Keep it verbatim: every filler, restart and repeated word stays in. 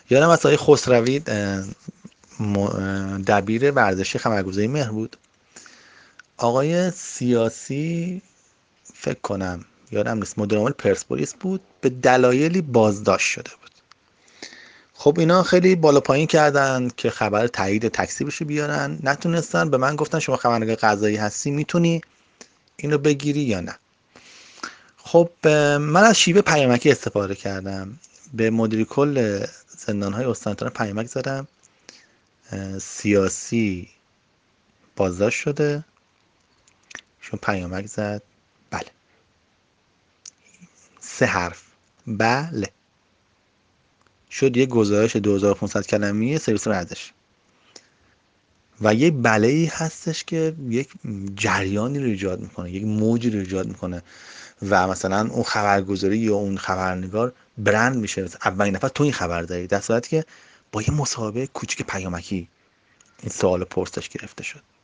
یادم از آقای خسروی دبیر ورزشی خبرگزاری مهر بود. آقای سیاسی فکر کنم یادم نیست مدیر عامل پرسپولیس بود، به دلایلی بازداشت شده بود. خب اینا خیلی بالا پایین کردن که خبر تایید تکذیبش بیارن، نتونستن. به من گفتن شما خبرنگار قضایی هستی، میتونی اینو بگیری یا نه. خب من از شیوه پیامکی استفاده کردم، به مدیر کل زندانهای استاندار پیامک زدم سیاسی بازداشت شده، شون پیامک زد بله، سه حرف بله، شد یه گزارش دو هزار و پانصد کلمه‌ای سرویس ورزش. و یه بله ای هستش که یک جریانی رو ایجاد میکنه، یک موجی رو ایجاد میکنه و مثلا اون خبرگزاری یا اون خبرنگار برند میشه، اولین نفر تو این خبر داری، در صورتی که با یه مصاحبه کوچیک پیامکی این سوال پرسش گرفته شد.